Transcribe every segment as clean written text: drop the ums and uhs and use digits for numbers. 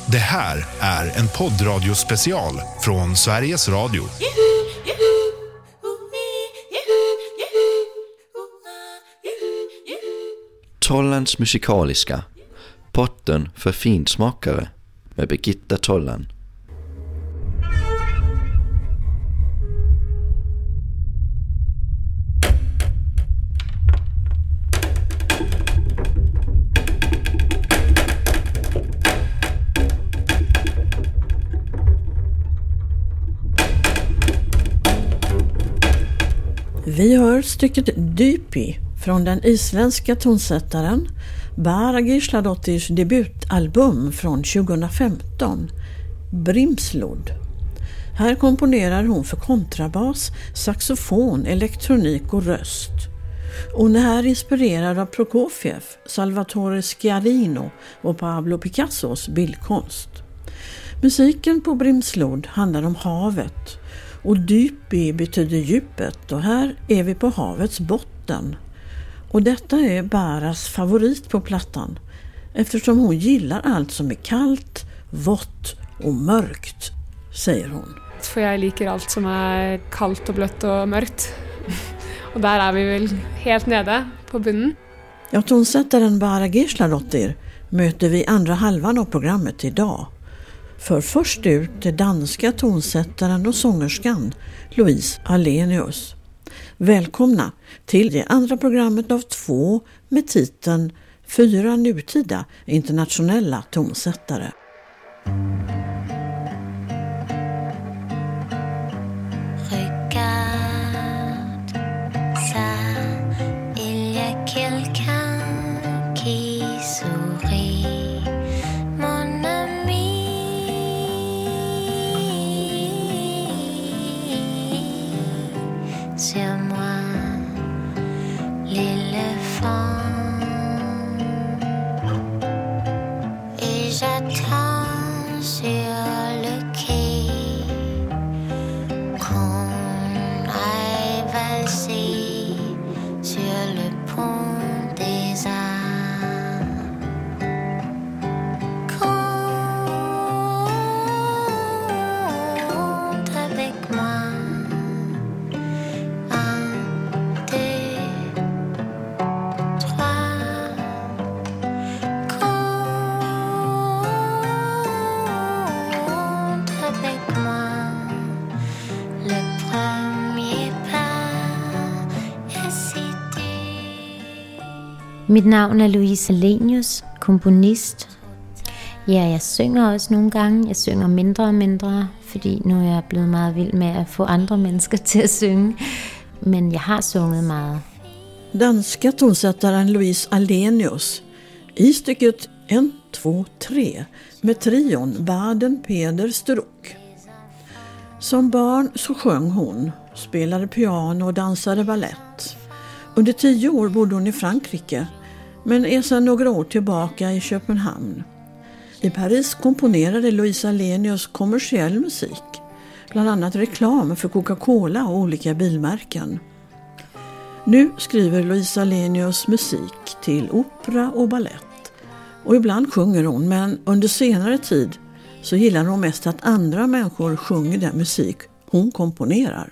Det här är en poddradiospecial från Sveriges Radio. Tollands musikaliska, potten för finsmakare med Birgitta Tollan. Vi hör stycket Dypi från den isländska tonsättaren Bara Gísladóttirs debutalbum från 2015, Brimslod. Här komponerar hon för kontrabas, saxofon, elektronik och röst. Hon är här inspirerad av Prokofjev, Salvatore Schiarino och Pablo Picassos bildkonst. Musiken på Brimslod handlar om havet. Och Dypi betyder djupet och här är vi på havets botten. Och detta är Baras favorit på plattan eftersom hon gillar allt som är kallt, vått och mörkt, säger hon. För jag liker allt som är kallt och blött och mörkt. Och där är vi väl helt nere på bunnen. Ja, tonsättaren Bara Gísladóttir möter vi andra halvan av programmet idag. För först ut är danska tonsättaren och sångerskan Louise Alenius. Välkomna till det andra programmet av 2 med titeln 4 nutida internationella tonsättare. Mit navn er Louise Alenius, komponist. Ja, jeg synger også nogle gange. Jeg synger mindre og mindre, fordi nu er jeg blevet meget vild med at få andre mennesker til at synge. Men jeg har sunget meget. Danska tonsättaren Louise Alenius i stycket 1, 2, 3 med trion Baden Peder Struck. Som barn så sjöng hon, spelade piano och dansade ballett. Under 10 år bodde hon i Frankrike, men är sedan några år tillbaka i Köpenhamn. I Paris komponerade Louise Alenius kommersiell musik, bland annat reklam för Coca-Cola och olika bilmärken. Nu skriver Louise Alenius musik till opera och ballett. Och ibland sjunger hon, men under senare tid så gillar hon mest att andra människor sjunger den musik hon komponerar.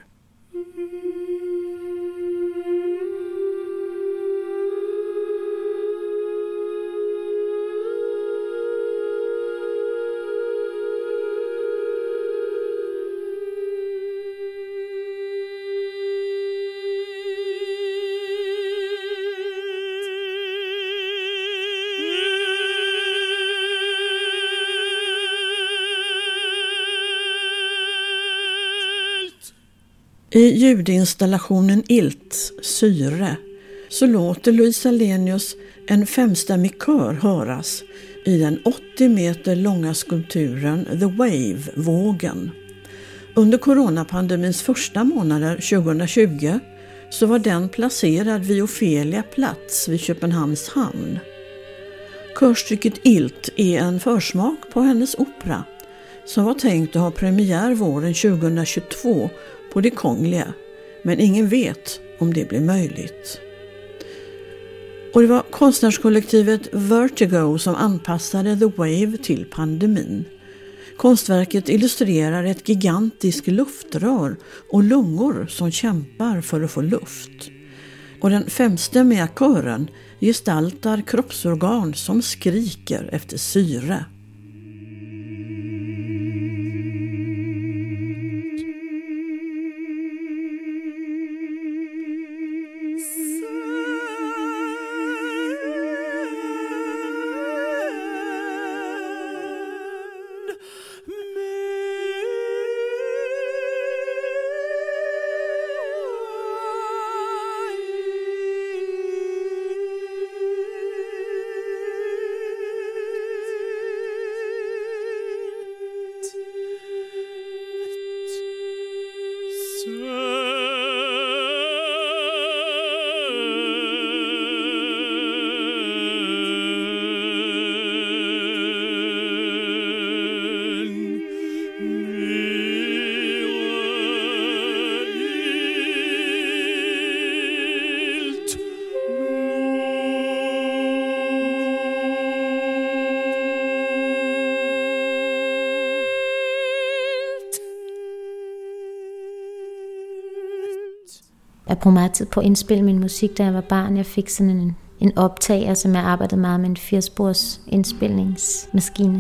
I ljudinstallationen Ilt, syre, så låter Louise Alenius en 5stämmig kör höras i den 80 meter långa skulpturen The Wave, vågen. Under coronapandemins första månader 2020 så var den placerad vid Ofelia plats vid Köpenhamns hamn. Körstycket Ilt är en försmak på hennes opera som var tänkt att ha premiär våren 2022 på det Kongliga, men ingen vet om det blir möjligt. Och det var konstnärskollektivet Vertigo som anpassade The Wave till pandemin. Konstverket illustrerar ett gigantiskt luftrör och lungor som kämpar för att få luft. Och den femstämmiga kören gestaltar kroppsorgan som skriker efter syre. Jeg brugte meget tid på at indspille min musik, da jeg var barn. Jeg fik sådan en optager, som jeg arbejdede meget med, en 4-spors indspilningsmaskine.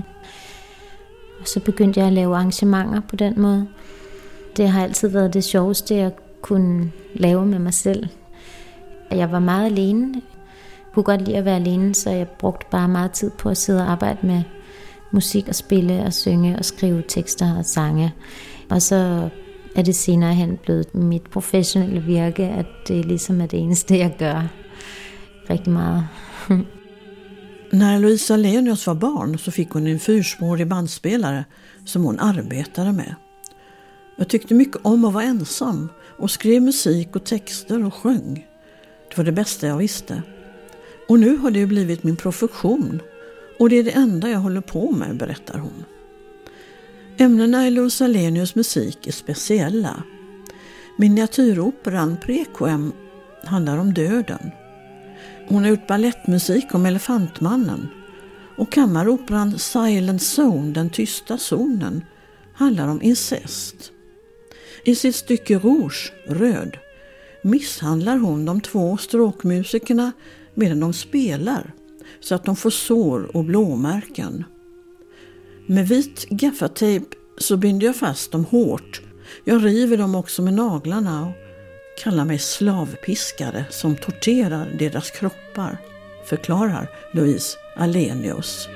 Og så begyndte jeg at lave arrangementer på den måde. Det har altid været det sjoveste, jeg kunne lave med mig selv. Jeg var meget alene. Jeg kunne godt lide at være alene, så jeg brugte bare meget tid på at sidde og arbejde med musik og spille og synge og skrive tekster og sange. Og så er det senere hen blevet mit professionelle virke, at det ligesom er det eneste, jeg gør rigtig meget. När Louise Alenius var barn så fick hon en 4-spårig bandspelare som hon arbetade med. Jag tyckte mycket om att vara ensam och skrev musik och texter och sjöng. Det var det bästa jag visste. Och nu har det ju blivit min profession och det är det enda jag håller på med, berättar hon. Ämnena i Louise Alenius musik är speciella. Miniatyroperan Prequiem handlar om döden. Hon har gjort ballettmusik om Elefantmannen. Och kammaroperan Silent Zone, den tysta zonen, handlar om incest. I sitt stycke Rouge, röd, misshandlar hon de 2 stråkmusikerna medan de spelar så att de får sår och blåmärken. Med vit gaffatejp så binder jag fast dem hårt. Jag river dem också med naglarna och kallar mig slavpiskare som torterar deras kroppar, förklarar Louise Alenius.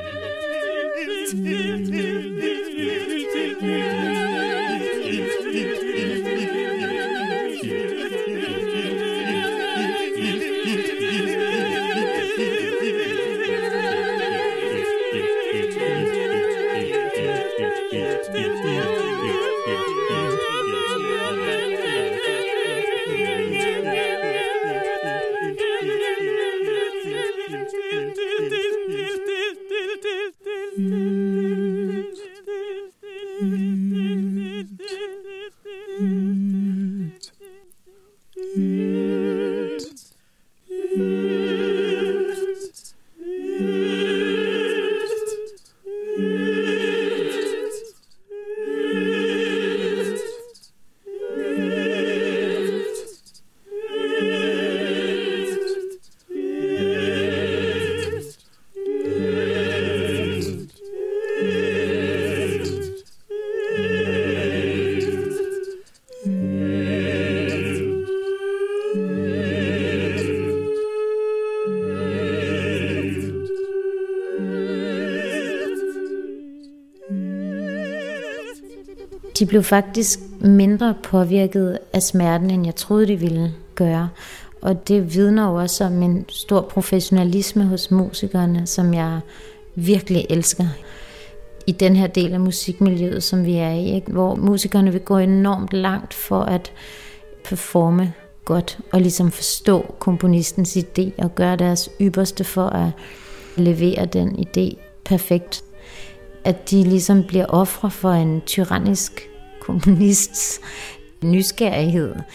De blev faktisk mindre påvirket af smerten, end jeg troede, de ville gøre. Og det vidner jo også om en stor professionalisme hos musikerne, som jeg virkelig elsker. I den her del af musikmiljøet, som vi er i, ikke? Hvor musikerne vil gå enormt langt for at performe godt og ligesom forstå komponistens idé og gøre deres ypperste for at levere den idé perfekt. At de ligesom bliver ofre for en tyrannisk komponists nysgerrighed.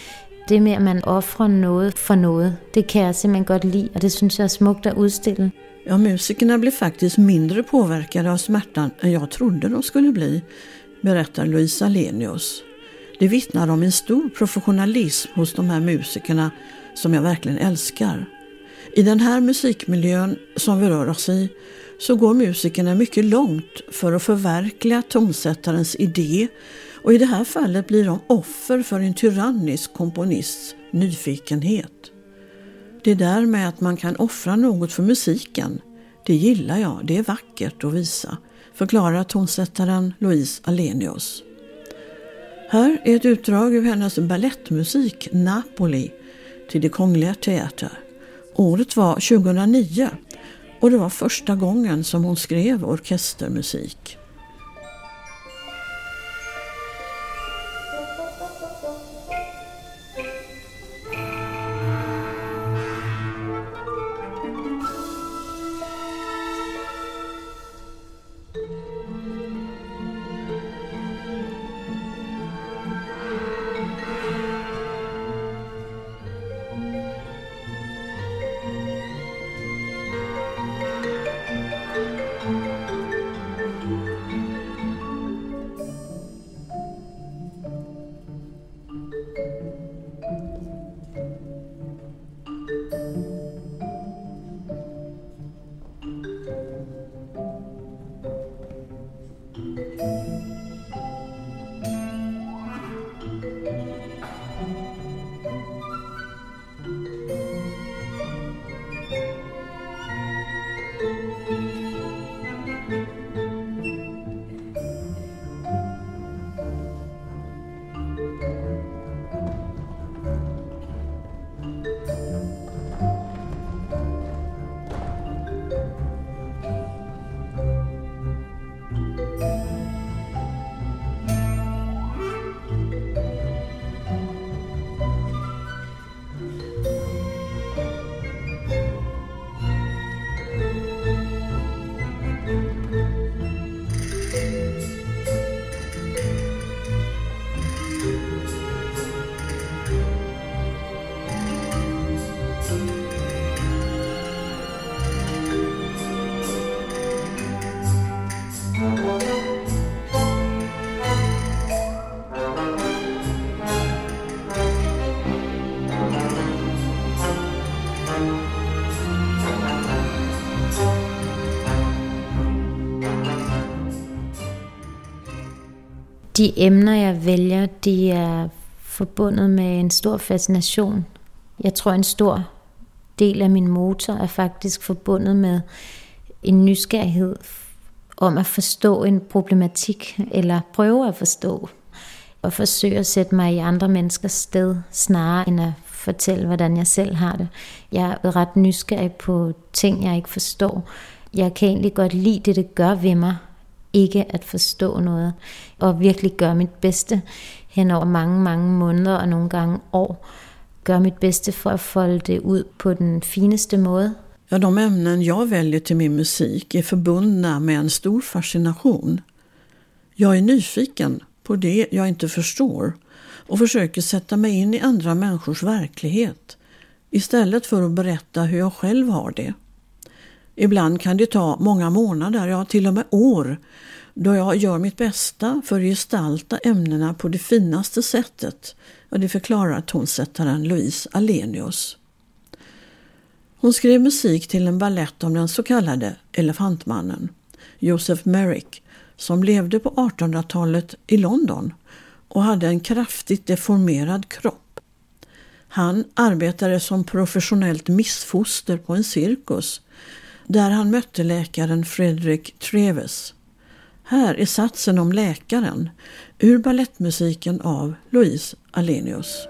det med, at man offrer noget for noget, det kan jag simpelthen godt lide, och det synes jag är smukt att udstille. Ja, musikerna blev faktiskt mindre påverkade av smärtan än jag trodde de skulle bli, berättar Louise Alenius. Det vittnar om en stor professionalism hos de här musikerna som jag verkligen älskar. I den här musikmiljön som vi rör oss i så går musikerna mycket långt för att förverkliga tonsättarens idé, och i det här fallet blir de offer för en tyrannisk komponists nyfikenhet. Det där med att man kan offra något för musiken, det gillar jag, det är vackert att visa, förklarar tonsättaren Louise Alenius. Här är ett utdrag ur hennes ballettmusik Napoli till det Kungliga Teater. Året var 2009 och det var första gången som hon skrev orkestermusik. De emner, jeg vælger, de er forbundet med en stor fascination. Jeg tror, en stor del af min motor er faktisk forbundet med en nysgerrighed om at forstå en problematik, eller prøve at forstå, og forsøge at sætte mig i andre menneskers sted, snarere end at fortælle, hvordan jeg selv har det. Jeg er ret nysgerrig på ting, jeg ikke forstår. Jeg kan egentlig godt lide det gør ved mig, ikke at forstå noget, og virkelig gøre mit bedste hen over mange, mange måneder og nogle gange år. Gøre mit bedste for at folde det ud på den fineste måde. Ja, de ämnen jag väljer till min musik är förbundna med en stor fascination. Jag är nyfiken på det jag inte förstår och försöker sätta mig in i andra människors verklighet istället för att berätta hur jag själv har det. Ibland kan det ta många månader, ja till och med år, då jag gör mitt bästa för att gestalta ämnena på det finaste sättet, och det förklarar tonsättaren Louise Alenius. Hon skrev musik till en ballett om den så kallade elefantmannen, Joseph Merrick, som levde på 1800-talet i London och hade en kraftigt deformerad kropp. Han arbetade som professionellt missfoster på en cirkus, där han mötte läkaren Frederick Treves. Här är satsen om läkaren ur ballettmusiken av Louise Alenius.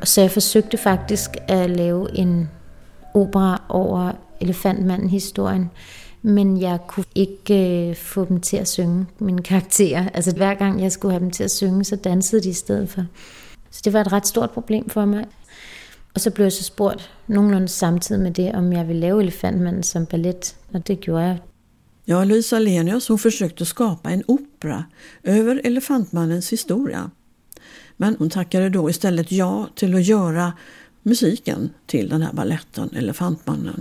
Så jeg forsøgte faktisk at lave en opera over Elefantmanden-historien, men jeg kunne ikke få dem til at synge, mine karakterer. Altså hver gang jeg skulle have dem til at synge, så dansede de i stedet for. Så det var et ret stort problem for mig. Og så blev jeg så spurgt nogenlunde samtidig med det, om jeg ville lave Elefantmanden som ballet, og det gjorde jeg. Ja, Louise Alenius, hon försökte skapa en opera över Elefantmannens historia. Men hon tackade då istället ja till att göra musiken till den här balletten Elefantmannen.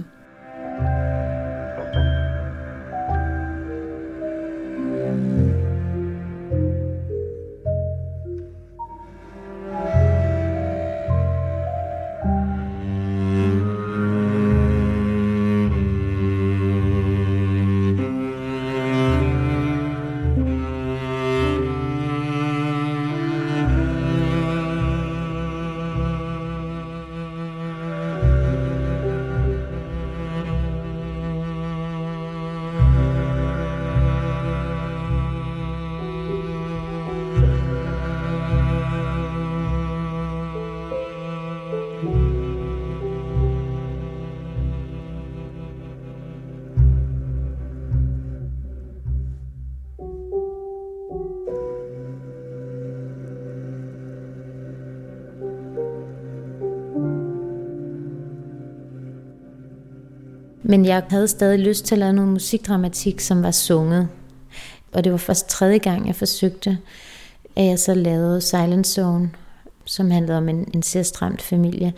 Men jeg havde stadig lyst til at lave noget musikdramatik, som var sunget. Og det var først 3. gang, jeg forsøgte, at jeg så lavede Silent Zone, som handlede om en incestramt familie.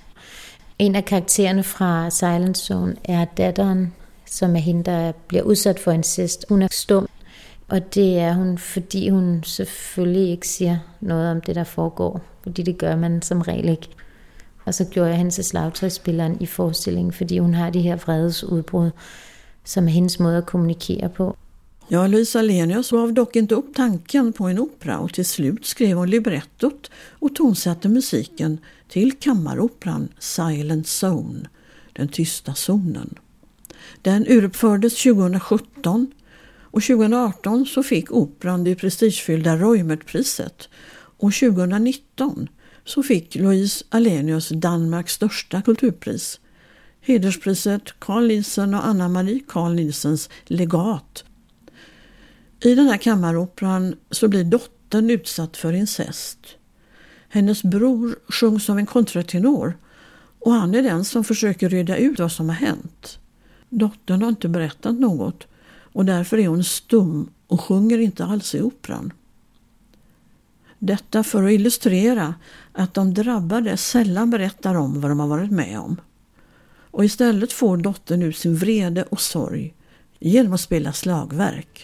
En af karaktererne fra Silent Zone er datteren, som er hende, der bliver udsat for incest. Hun er stum, og det er hun, fordi hun selvfølgelig ikke siger noget om det, der foregår. Fordi det gør man som regel ikke. Og så gjorde jeg hende til slagtøjsspilleren i forestillingen, fordi hun har de her vredesudbrud, som er hendes måde at kommunikere på. Ja, Louise Alenius gav dock inte upp tanken på en opera och till slut skrev hon librettot och tonsatte musiken till kammaroperan Silent Zone, den tysta zonen. Den uruppfördes 2017 och 2018 så fick operan det prestigefyllda Reumertpriset och 2019 så fick Louise Alenius Danmarks största kulturpris, hederspriset Carl Nielsen och Anna-Marie Carl Nielsens legat. I den här kammaroperan så blir dottern utsatt för incest. Hennes bror sjungs av en kontratenor och han är den som försöker reda ut vad som har hänt. Dottern har inte berättat något och därför är hon stum och sjunger inte alls i operan. Detta för att illustrera att de drabbade sällan berättar om vad de har varit med om. Och istället får dottern ut sin vrede och sorg genom att spela slagverk.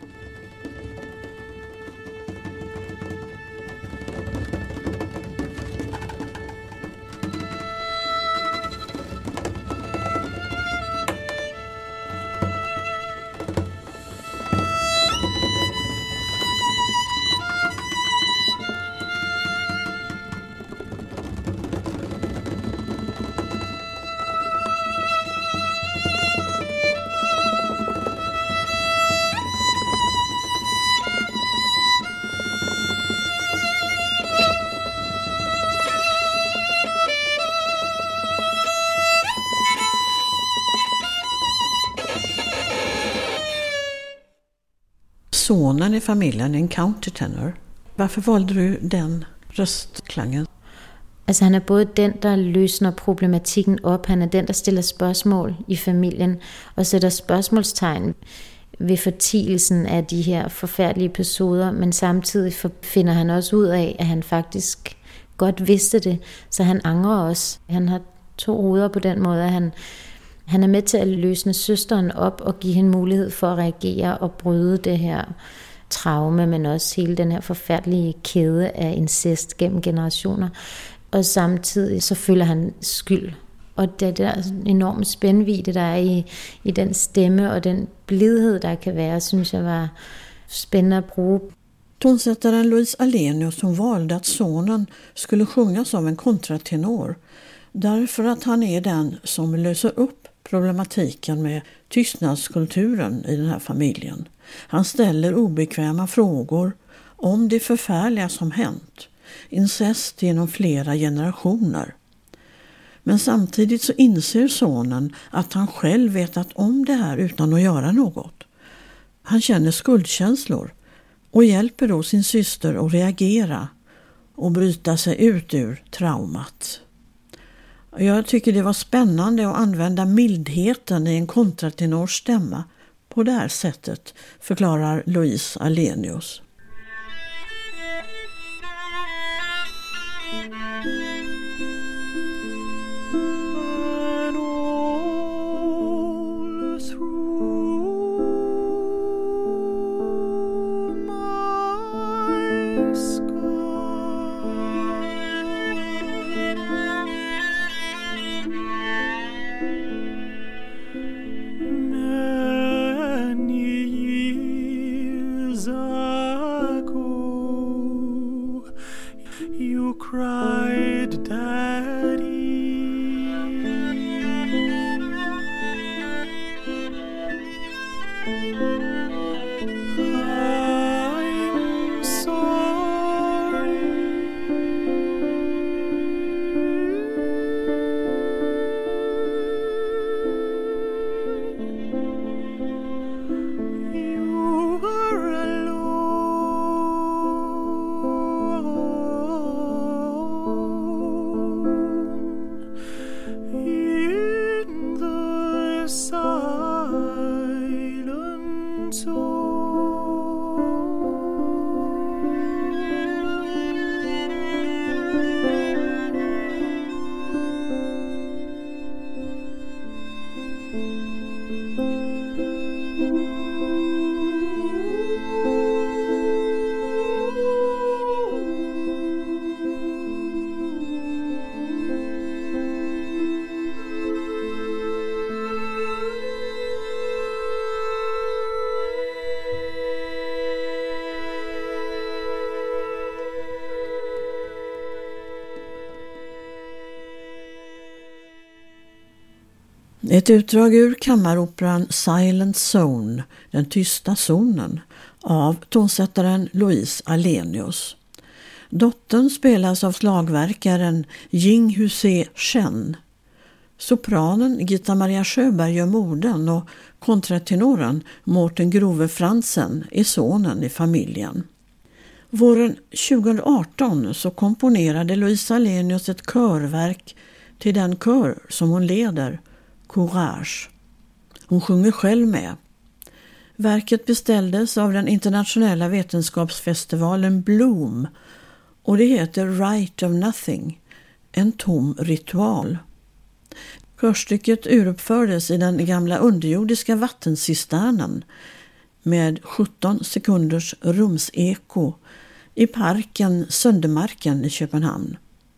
Sonen i familjen är en countertenor. Varför valde du den röstklangen? Altså han er både den, der løsner problematikken op, han er den, der stiller spørgsmål i familien og sætter spørgsmålstegn ved fortielsen af de her forfærdelige episoder, men samtidig finder han også ud af, at han faktisk godt vidste det, så han angrer også. Han har 2 hoveder på den måde, at han er med til at løsne søsteren op og give hende mulighed for at reagere og bryde det her traume, men også hele den her forfærdelige kæde af incest gennem generationer. Og samtidig så føler han skyld. Og det der enorme spændvidde, der er i den stemme og den blidhed, der kan være, synes jeg var spændende at bruge. Tonsättaren Louise Alenius hon valde att sonen skulle sjungas av en kontratenor därför att han är den som löser upp problematiken med tystnadskulturen i den här familjen. Han ställer obekväma frågor om det förfärliga som hänt, incest genom flera generationer. Men samtidigt så inser sonen att han själv vetat om det här utan att göra något. Han känner skuldkänslor och hjälper då sin syster att reagera och bryta sig ut ur traumat. Jag tycker det var spännande att använda mildheten i en kontratenorstämma på det här sättet, förklarar Louise Alenius. Cried Daddy. I'm sorry. You were Ett utdrag ur kammaroperan Silent Zone, den tysta zonen, av tonsättaren Louise Alenius. Dottern spelas av slagverkaren Jing Husé Chen. Sopranen Gitta Maria Sjöberg gör morden och kontratenoren Mårten Grove Fransen är sonen i familjen. Våren 2018 så komponerade Louise Alenius ett körverk till den kör som hon leder, Courage. Hon sjunger själv med. Verket beställdes av den internationella vetenskapsfestivalen Bloom och det heter Rite of Nothing, en tom ritual. Körstycket uruppfördes i den gamla underjordiska vattencisternen med 17 sekunders rumseko i parken Söndermarken i Köpenhamn.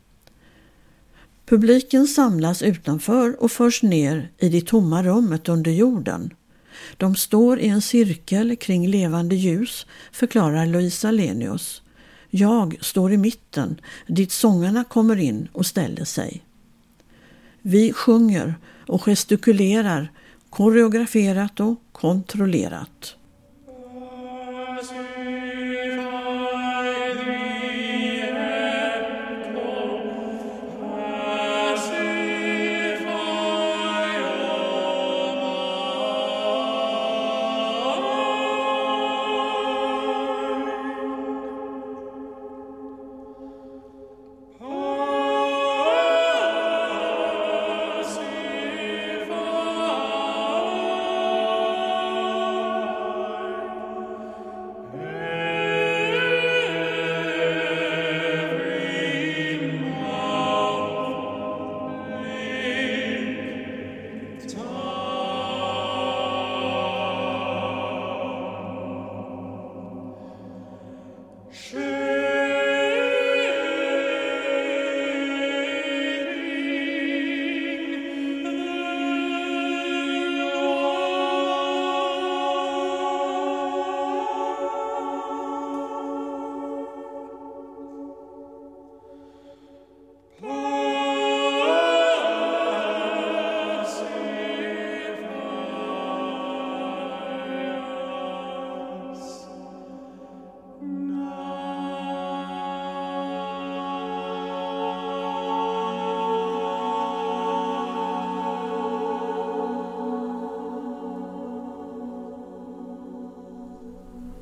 Publiken samlas utanför och förs ner i det tomma rummet under jorden. De står i en cirkel kring levande ljus, förklarar Louise Alenius. Jag står i mitten, dit sångarna kommer in och ställer sig. Vi sjunger och gestikulerar, koreograferat och kontrollerat.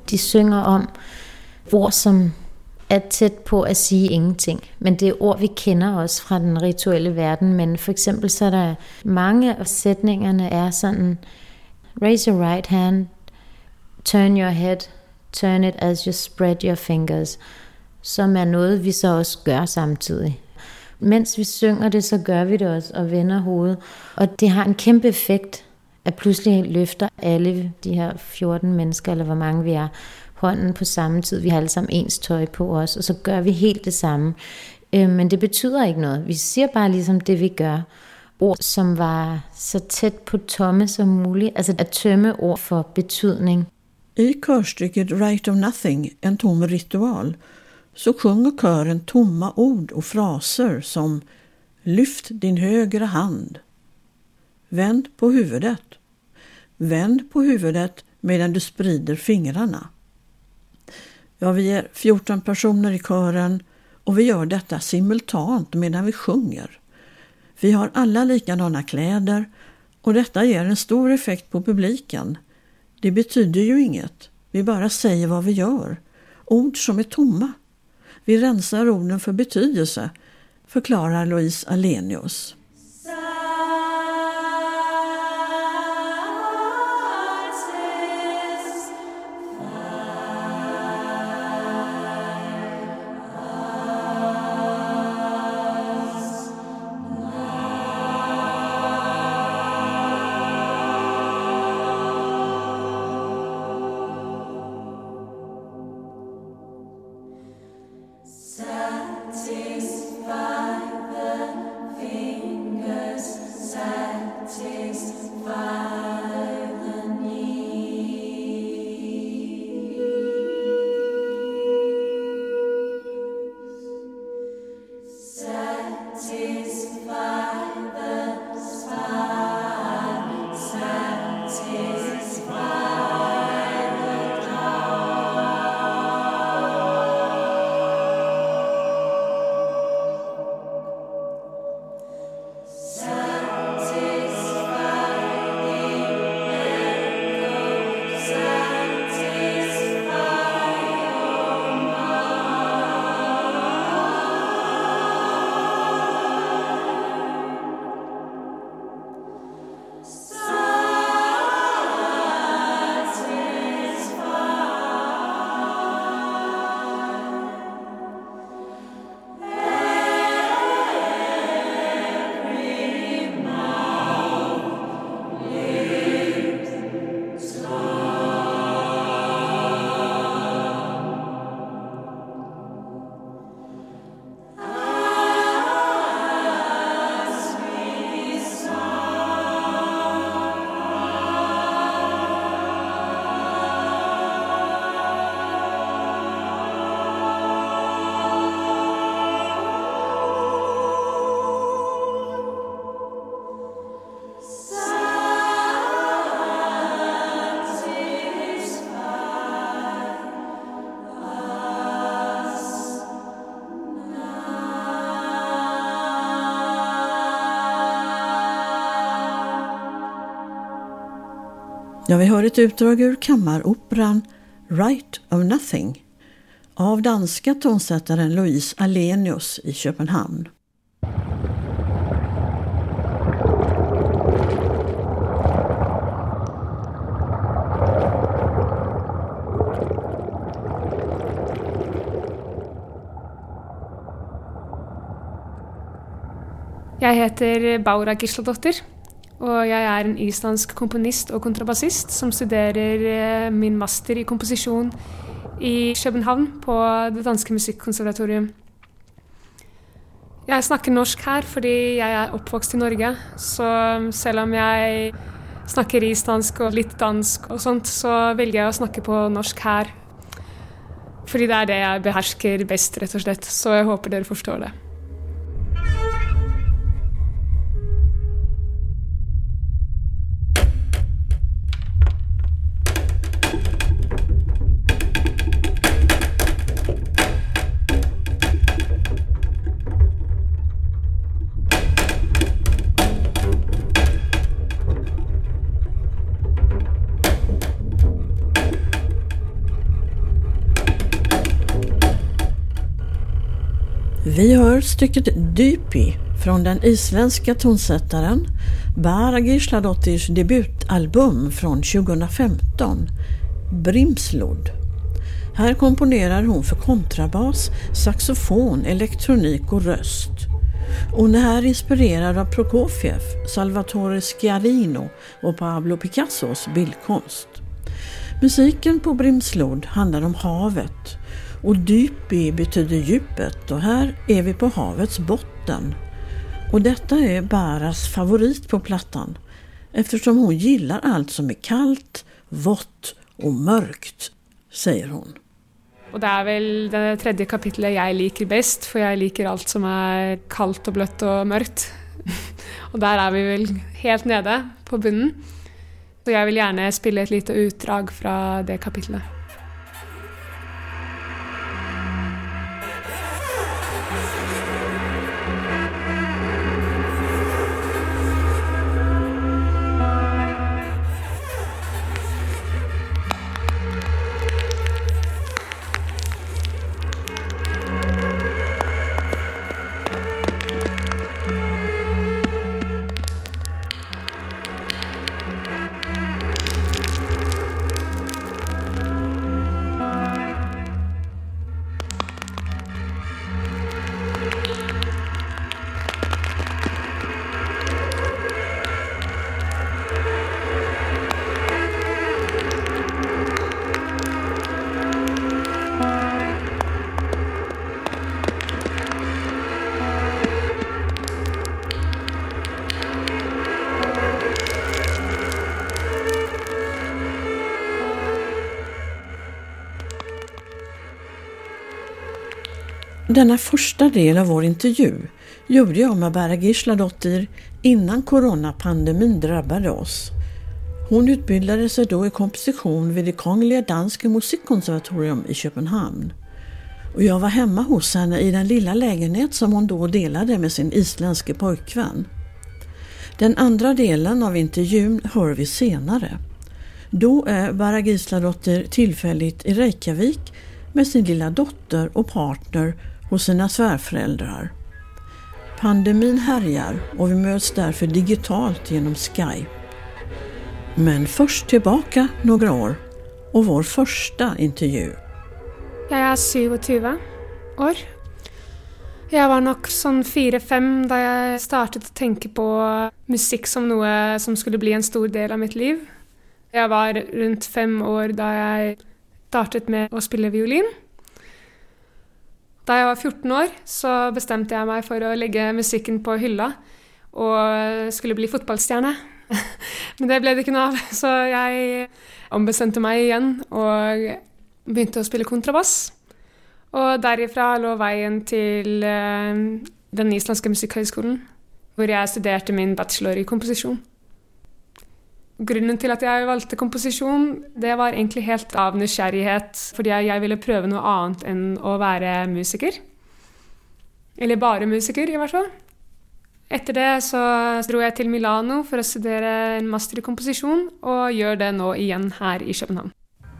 De synger om ord, som er tæt på at sige ingenting. Men det er ord, vi kender også fra den rituelle verden. Men for eksempel så er der mange af sætningerne er sådan: raise your right hand, turn your head, turn it as you spread your fingers. Som er noget, vi så også gør samtidig. Mens vi synger det, så gør vi det også og vender hovedet. Og det har en kæmpe effekt, at pludselig løfter alle de her 14 mennesker, eller hvor mange vi er, hånden på samme tid. Vi har alle sammen ens tøj på os, og så gør vi helt det samme. Men det betyder ikke noget. Vi siger bare ligesom det, vi gør. Ord, som var så tæt på tomme som muligt. Altså at tømme ord for betydning. I körstycket Rite of Nothing, en tom ritual, så sjunger kören tomma ord och fraser som lyft din högra hand, vänd på huvudet medan du sprider fingrarna. Ja, vi är 14 personer i kören och vi gör detta simultant medan vi sjunger. Vi har alla likadana kläder och detta ger en stor effekt på publiken. Det betyder ju inget, vi bara säger vad vi gör. Ord som är tomma. Vi rensar orden för betydelse, förklarar Louise Alenius. Ja, vi hör ett utdrag ur kammaroperan Rite of Nothing av danska tonsättaren Louise Alenius i Köpenhamn. Jag heter Baura Gisladottir och jag är en isländsk komponist och kontrabassist som studerar min master i komposition i Köpenhamn på det danska musikkonservatorium. Jag snackar norsk här fordi jag är uppvuxen i Norge, så selv om jag snackar isländsk och lite dansk och sånt, så väljer jag att snacka på norsk här. Fordi det är det jag behärskar bäst, rätt och slett, så jag hoppas dere förstår det. Vi hör stycket Dypi från den isländska tonsättaren Bara Gísladóttirs debutalbum från 2015, Brimslod. Här komponerar hon för kontrabas, saxofon, elektronik och röst. Hon är här inspirerad av Prokofjev, Salvatore Schiarino och Pablo Picassos bildkonst. Musiken på Brimslod handlar om havet och Dypi betyder djupet och här är vi på havets botten. Och detta är Baras favorit på plattan eftersom hon gillar allt som är kallt, vått och mörkt, säger hon. Og det er vel det tredje kapitlet jeg liker best, for jeg liker alt som er kaldt og bløtt og mørkt. Og der er vi vel helt nede på bunnen. Så jeg vil gjerne spille et lite utdrag fra det kapitlet. Denna första del av vår intervju gjorde jag med Bara Gísladóttir innan coronapandemin drabbade oss. Hon utbildade sig då i komposition vid det Kongelige Danske Musikkonservatorium i Köpenhamn. Och jag var hemma hos henne i den lilla lägenhet som hon då delade med sin isländske pojkvän. Den andra delen av intervjun hör vi senare. Då är Bara Gísladóttir tillfälligt i Reykjavik med sin lilla dotter och partner hos sina svärföräldrar. Pandemin härjar och vi möts därför digitalt genom Skype. Men först tillbaka några år och vår första intervju. Jeg er 27 år. Jeg var nok sånn 4-5 da jeg startet å tenke på musikk som noe som skulle bli en stor del av mitt liv. Jeg var rundt 5 år da jeg startet med å spille violin. Da jeg var 14 år så bestemte jeg meg for å legge musikken på hylla og skulle bli fotballstjerne. Men det ble det ikke noe av, så jeg ombestemte meg igjen og begynte å spille kontrabass. Og derifra lå veien til den islandske musikkhøgskolen, hvor jeg studerte min bachelor i komposisjon. Grunnen til at jeg valgte komposisjon, det var egentlig helt av nysgjerrighet, fordi jeg ville prøve noe annet enn å være musiker. Eller bare musiker, i hvert fall. Etter det så dro jeg til Milano for å studere en master i komposisjon, og gjør det nå igjen her i København.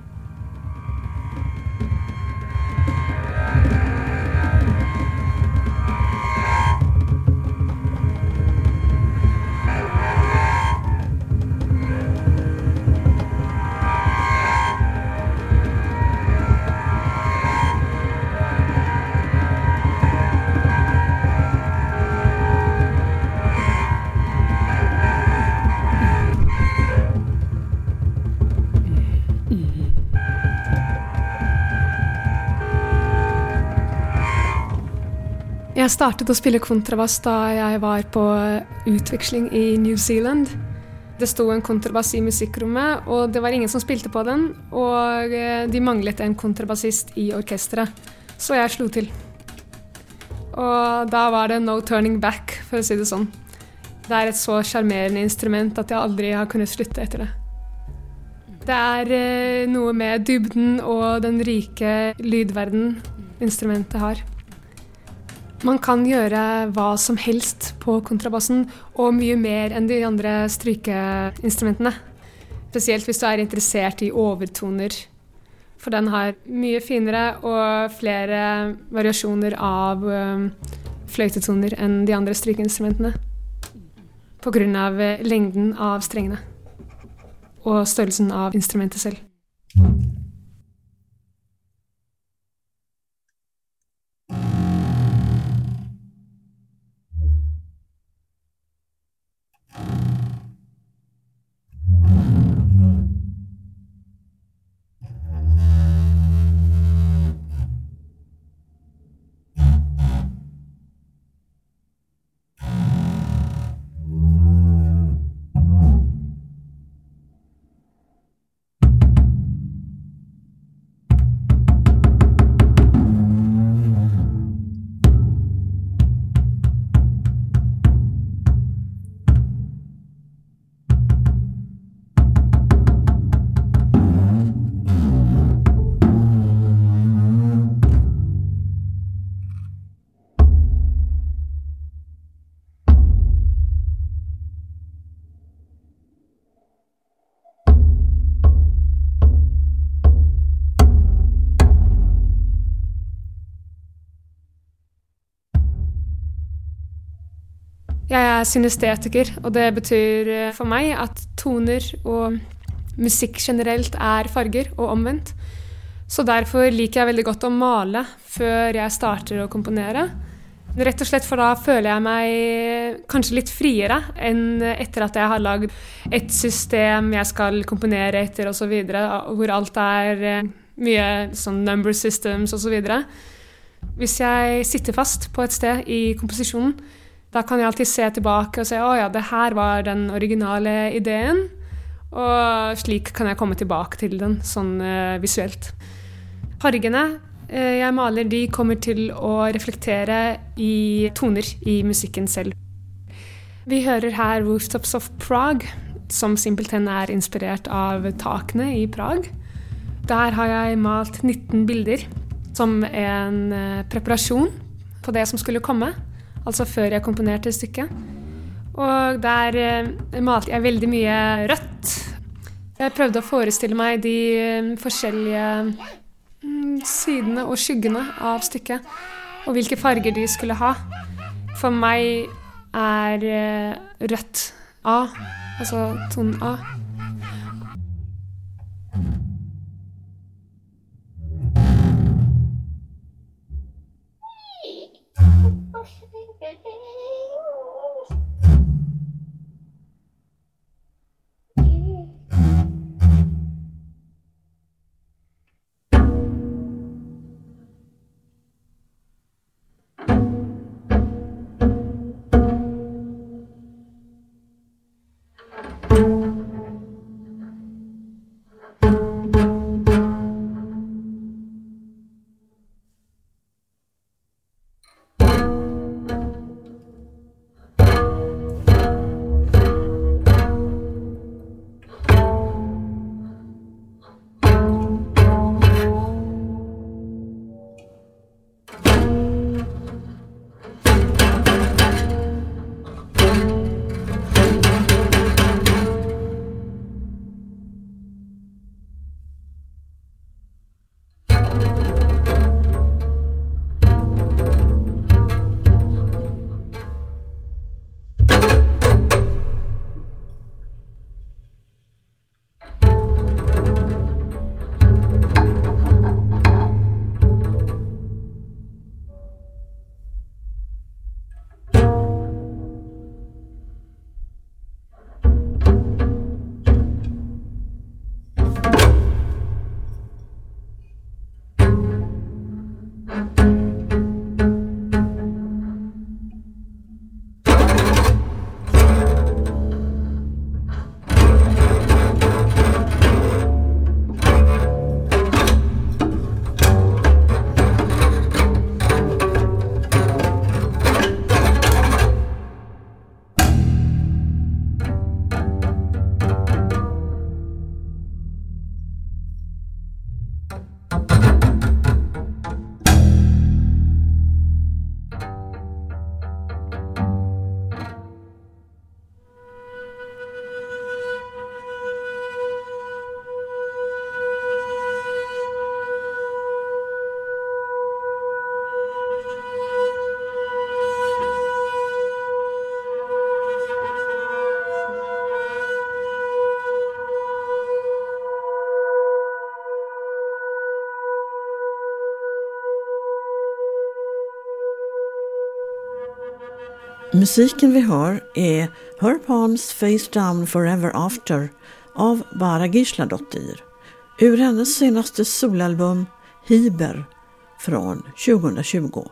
Jeg startet å spille kontrabass da jeg var på utveksling i New Zealand. Det stod en kontrabass i musikkrommet, og det var ingen som spilte på den, og de manglet en kontrabassist i orkestret, så jeg slo til. Og da var det no turning back, for å si det sånn. Det er et så charmerende instrument at jeg aldri har kunnet slutte etter det. Det er noe med dybden og den rike lydverden instrumentet har. Man kan gjøre hva som helst på kontrabassen, og mye mer enn de andre strykeinstrumentene. Spesielt hvis du er interessert i overtoner. For den har mye finere og flere variasjoner av fløytetoner enn de andre strykeinstrumentene. På grunn av lengden av strengene og størrelsen av instrumentet selv. Jeg er synestetiker, og det betyr for meg at toner og musikk generelt er farger og omvendt. Så derfor liker jeg veldig godt å male før jeg starter å komponere. Rett og slett for da føler jeg meg kanskje litt friere enn etter at jeg har lagd et system jeg skal komponere etter og så videre, hvor alt er mye sånn number systems og så videre. Hvis jeg sitter fast på et sted i komposisjonen, da kan jeg alltid se tilbake og si, ja, det her var den originale ideen, og slik kan jeg komme tilbake til den, sånn visuelt. Fargene jeg maler, de kommer til å reflektere i toner i musikken selv. Vi hører her Rooftops of Prague, som simpelthen er inspirert av takene i Prag. Der har jeg malt 19 bilder, som en preparasjon på det som skulle komme. Altså før jeg komponerte stykket. Og der malte jeg veldig mye rødt. Jeg prøvde å forestille meg de forskjellige sidene og skyggene av stykket, og hvilke farger de skulle ha. For meg er rødt A, altså tonen A. Musiken vi hör är Her Palms Face Down Forever After av Bara Gísladóttir ur hennes senaste solalbum Hiber från 2020.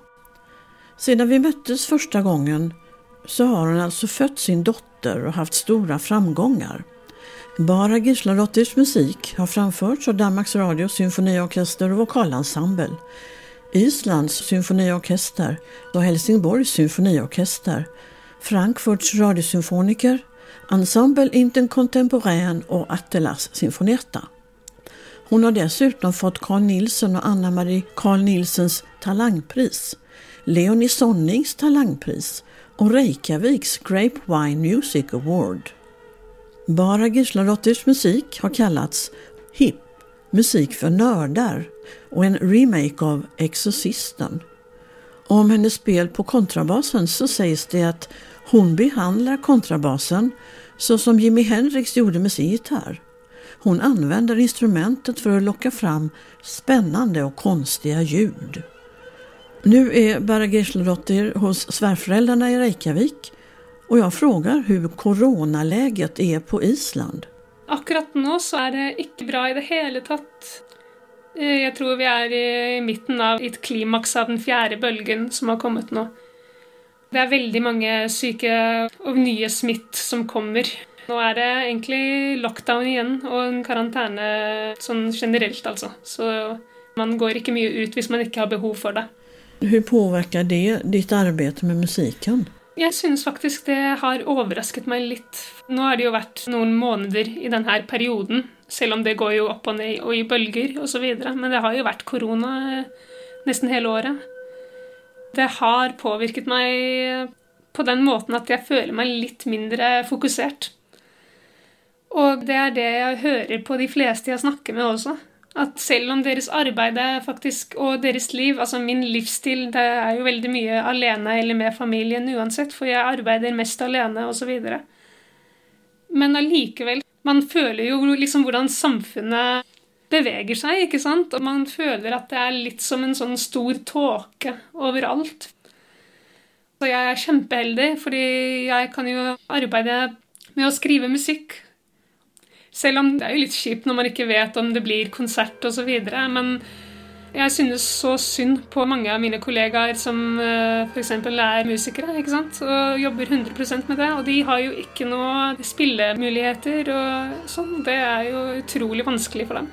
Sedan vi möttes första gången så har hon alltså fött sin dotter och haft stora framgångar. Bara Gísladóttirs musik har framförts av Danmarks Radios symfoniorkester och vokalensemble, Islands symfoniorkester och Helsingborgs symfoniorkester, Frankfurts radiosymfoniker, Ensemble Intercontemporain och Attelas Sinfonetta. Hon har dessutom fått Carl Nielsen och Anna-Marie Carl Nielsens talangpris, Leonie Sonnings talangpris och Reykjaviks Grapevine Music Award. Bara Gísladóttirs musik har kallats hip, musik för nördar och en remake av Exorcisten. Om hennes spel på kontrabasen så sägs det att hon behandlar kontrabasen så som Jimi Hendrix gjorde med sin gitarr. Hon använder instrumentet för att locka fram spännande och konstiga ljud. Nu är Bara Gísladóttir hos svärföräldrarna i Reykjavik och jag frågar hur coronaläget är på Island. Akkurat nå så det ikke bra i det hele tatt. Jeg tror vi i midten av et klimaks av den 4. bølgen som har kommet nå. Det veldig mange syke og nye smitt som kommer. Nå det egentlig lockdown igjen og en karantene sånn generelt altså. Så man går ikke mye ut hvis man ikke har behov for det. Hur påverkar det ditt arbete med musiken? Jeg synes faktisk det har overrasket meg litt. Nå det jo vært noen måneder i denne perioden, selv om det går jo opp og ned og i bølger og så videre. Men det har jo vært korona nesten hele året. Det har påvirket meg på den måten at jeg føler meg litt mindre fokusert. Og det det jeg hører på de fleste jeg snakker med også. At selv om deres arbeid faktisk, og deres liv, altså min livsstil, det jo veldig mye alene eller med familien uansett, for jeg arbeider mest alene og så videre. Men allikevel, man føler jo liksom hvordan samfunnet beveger seg, ikke sant? Og man føler at det litt som en sånn stor tåke overalt. Så jeg kjempeheldig, fordi jeg kan jo arbeide med å skrive musikk. Selv om det jo litt kjipt når man ikke vet om det blir konsert og så videre, men jeg synes så synd på mange av mine kollegaer som for eksempel musikere, ikke sant? Og jobber 100% med det, og de har jo ikke noe spillemuligheter og sånn. Det jo utrolig vanskelig for dem.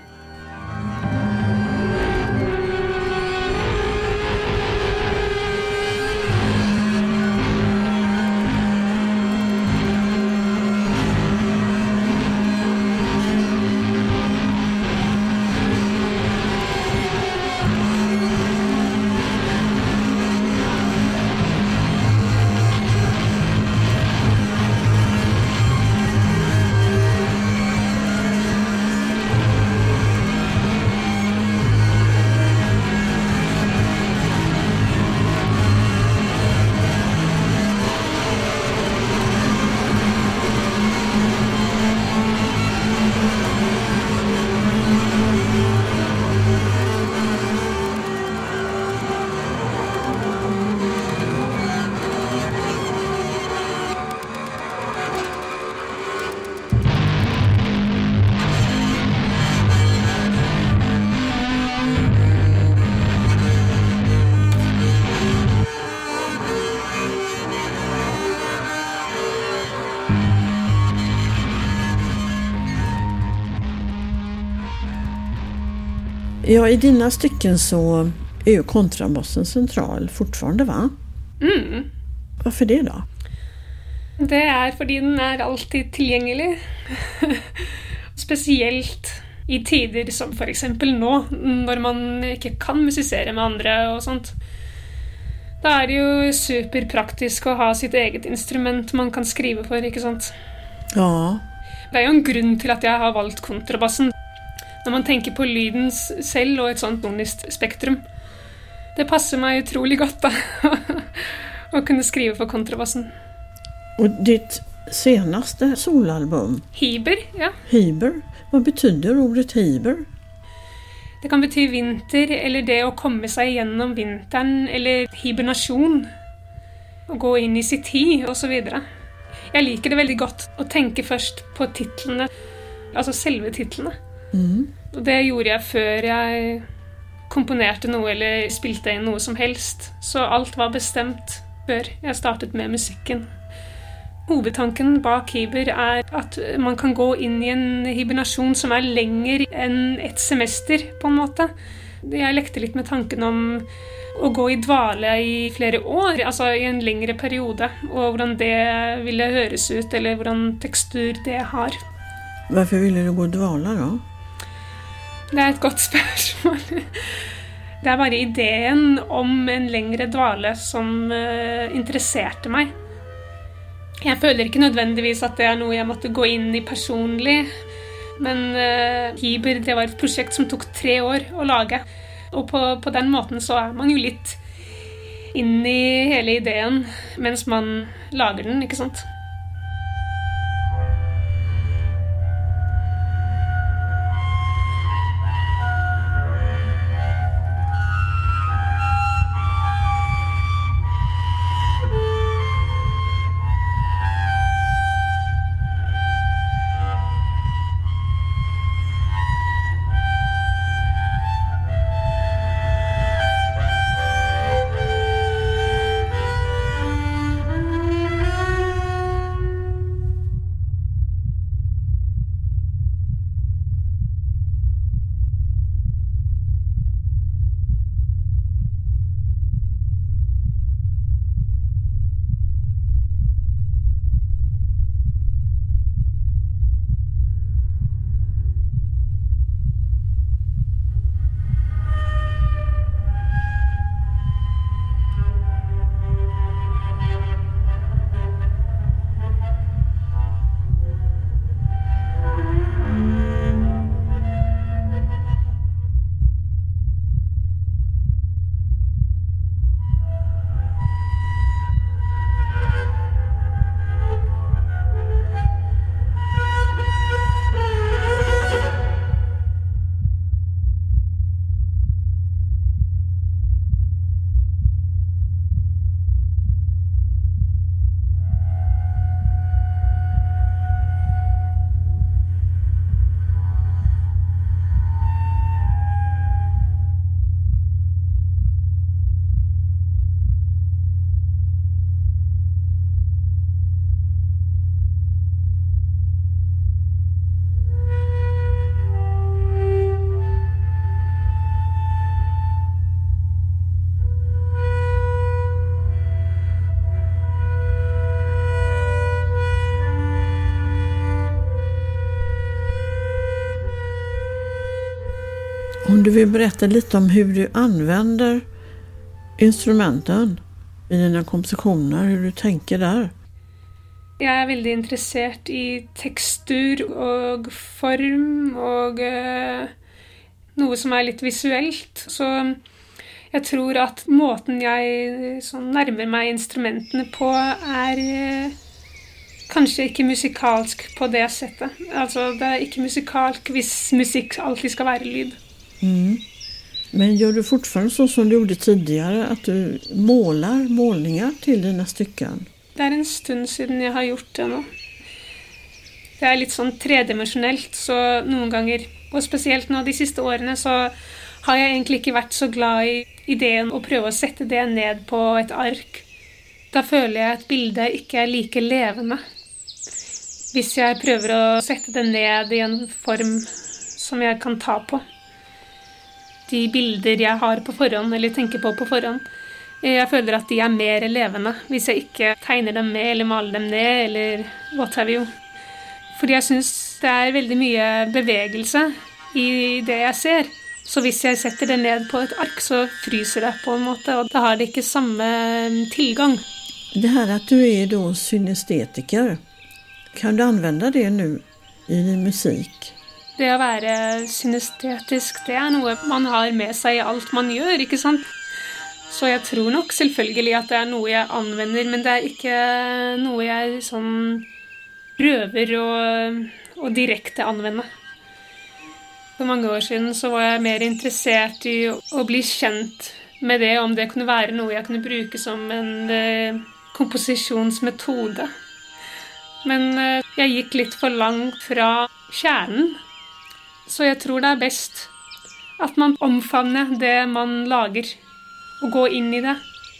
Ja, i dina stycken så ju kontrabassen central fortfarande, va? Mm. Varför det då? Det fordi den alltid tilgjengelig. Spesielt i tider som for eksempel nå, når man ikke kan musisere med andre og sånt. Da det jo superpraktisk å ha sitt eget instrument man kan skrive for, ikke sant? Ja. Det jo en grunn til at jeg har valgt kontrabassen. Når man tenker på lyden selv og et sånt nonist spektrum. Det passer meg utrolig godt da, å kunne skrive for kontrabassen. Och ditt senaste solalbum? Hiber, ja. Hiber? Vad betyder ordet hiber? Det kan bety vinter, eller det å komme seg gjennom vinteren, eller hibernasjon. å gå inn I sitt tid, og så videre. Jeg liker det veldig godt å tenke først på titlene, altså selve titlene. Og det gjorde jeg før jeg komponerte noe eller spilte inn noe som helst. Så alt var bestemt før jeg startet med musikken. Hovedtanken bak Hiber at man kan gå inn I en hibernasjon som lenger enn et semester, på en måte. Jeg lekte litt med tanken om å gå I dvale I flere år, altså I en lengre periode, og hvordan det ville høres ut, eller hvordan tekstur det har. Varför ville du gå I dvala då? Det et godt spørsmål. Det bare ideen om en lengre dvale som interesserte meg. Jeg føler ikke nødvendigvis at det noe jeg måtte gå inn I personlig, men Hiber, det var et prosjekt som tok 3 år å lage. Og på den måten så man jo litt inn I hele ideen mens man lager den, ikke sant? Om du vill berätta lite om hur du använder instrumenten I dina kompositioner, hur du tänker där. Jeg veldig interessert I tekstur og form og noe som litt visuelt. Så jeg tror at måten jeg nærmer meg instrumentene på kanskje ikke musikalsk på det settet. Altså det ikke musikalsk hvis musikk alltid skal være lyd. Men gör du fortfarande så som du gjorde tidigare, att du målar målningar till dina stycken? Det en stund siden jeg har gjort det nå. Det litt sånn tredimensionelt, så noen ganger, og spesielt nå de siste årene, så har jeg egentlig ikke vært så glad I ideen å prøve å sette det ned på et ark. Da føler jeg at bildet ikke like levende. Hvis jeg prøver å sette det ned I en form som jeg kan ta på. De bilder jeg har på forhånd, eller tenker på forhånd, jeg føler at de mer levende, hvis jeg ikke tegner dem med, eller maler dem ned, eller what have you. Fordi jeg synes det veldig mye bevegelse I det jeg ser. Så hvis jeg setter det ned på et ark, så fryser det på en måte, og da har det ikke samme tilgang. Det här att du då synestetiker, kan du använda det nu I din musik? Det å være synestetisk, det noe man har med seg I alt man gjør, ikke sant? Så jeg tror nok selvfølgelig at det noe jeg anvender, men det ikke noe jeg sånn prøver å direkte anvende. For mange år siden så var jeg mer interessert I å bli kjent med det, om det kunne være noe jeg kunne bruke som en komposisjonsmetode. Men jeg gikk litt for langt fra kjernen, så jeg tror det er best at man omfavner det man lager, og går inn i det.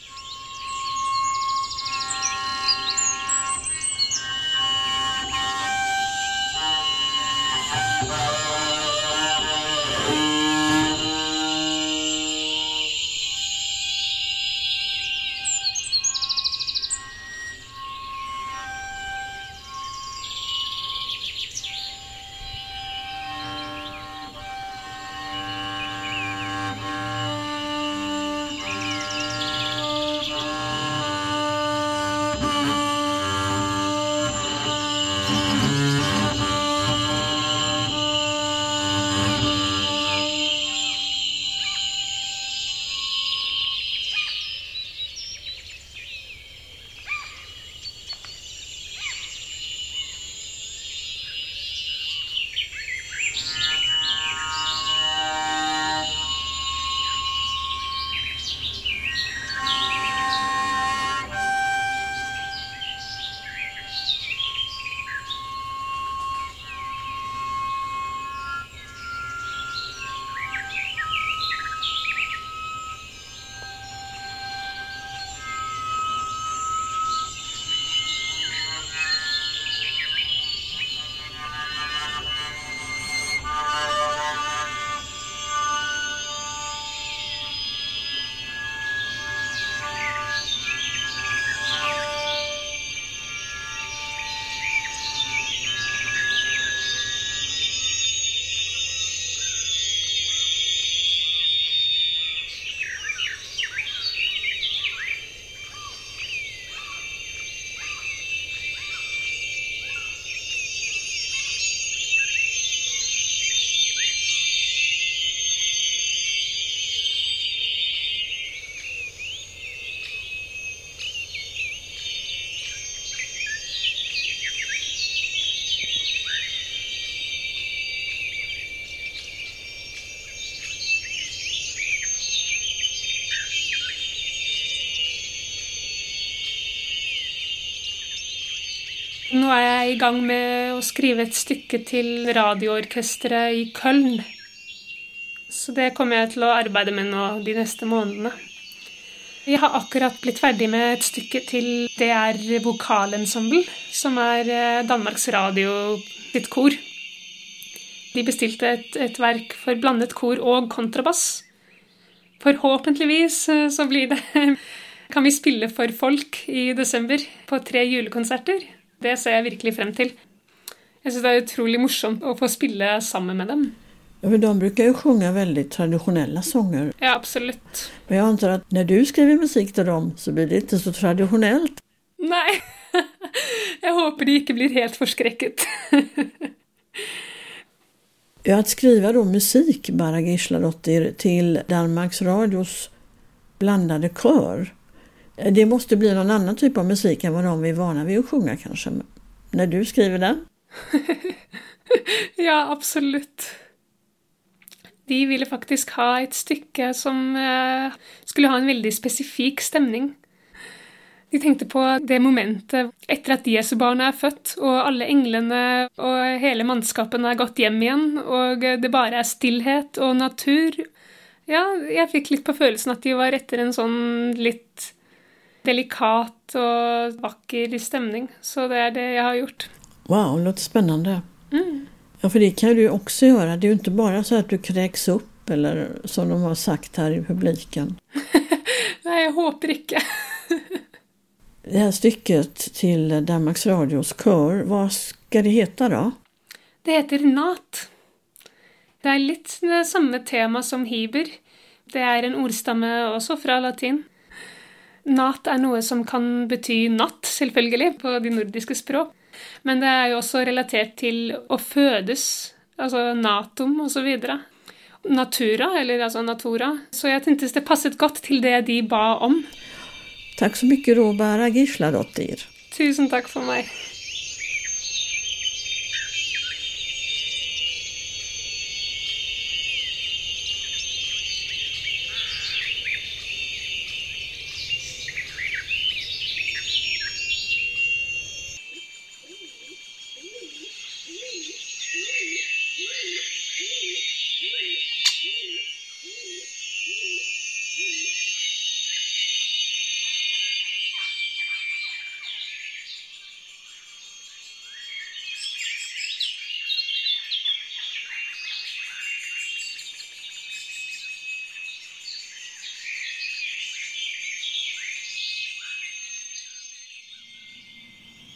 Nå er jeg i gang med å skrive et stykke til radioorkestret i Köln. Så det kommer jeg til å arbeide med nå de neste månedene. Jeg har akkurat blitt ferdig med et stykke til DR Vokalensemble, som er Danmarks Radio sitt kor. De bestilte et verk for blandet kor og kontrabass. Forhåpentligvis så kan vi spille for folk i desember på 3 julekonserter. Det ser jeg virkelig frem til. Jeg synes det er utrolig morsomt å få spille sammen med dem. Ja, för de brukar ju sjunga väldigt traditionella sånger. Ja, absolutt. Men jag antar att när du skriver musik till dem så blir det inte så traditionellt. Nei, jeg håper de ikke blir helt forskrekket. Ja, att skriva då musik, Bára Gísladóttir, till Danmarks Radios blandade kör. Det måste bli någon annan typ av musik än vad de är vana vid att sjunga kanske. När du skriver den? Ja, absolutt. De ville faktisk ha et stykke som skulle ha en veldig spesifik stemning. De tenkte på det momentet etter at Jesu barn er født, og alle englene og hele mannskapen er gått hjem igjen, og det bare er stillhet og natur. Ja, jeg fikk litt på følelsen at de var etter en sånn litt delikat og vacker stemning. Så det er det jeg har gjort. Wow, det låter spännande. Ja, för det kan du också göra. Det är ju inte bara så att du kräks upp eller som de har sagt här i publiken. Nej, jag hoppas inte. Det här stycket till Danmarks Radios kör, vad ska det heta då? Det heter Nat. Det er litt det samme tema som Hiber. Det er en ordstamme også fra latin. Nat er noe som kan bety natt, selvfølgelig, på de nordiske språk. Men det er jo også relatert til å fødes, altså natum og så videre. Natura, eller altså natura. Så jeg tenkte det passet godt til det de ba om. Tack så mycket då, Bára Gísladóttir. Tusen takk for meg.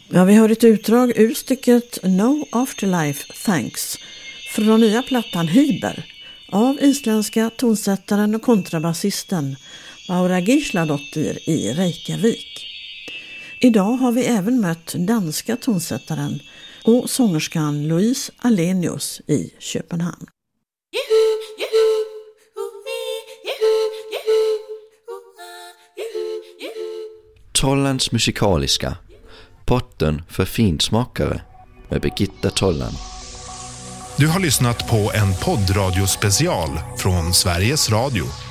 Ja, vi har ett utdrag ur stycket No Afterlife Thanks från nya plattan Hyber av isländska tonsättaren och kontrabasisten Bára Gísladóttir i Reykjavik. Idag har vi även mött danska tonsättaren och sångerskan Louise Alenius i Köpenhamn. Tollands musikaliska, potten för finsmakare med Birgitta Tollan. Du har lyssnat på en poddradiospecial från Sveriges Radio.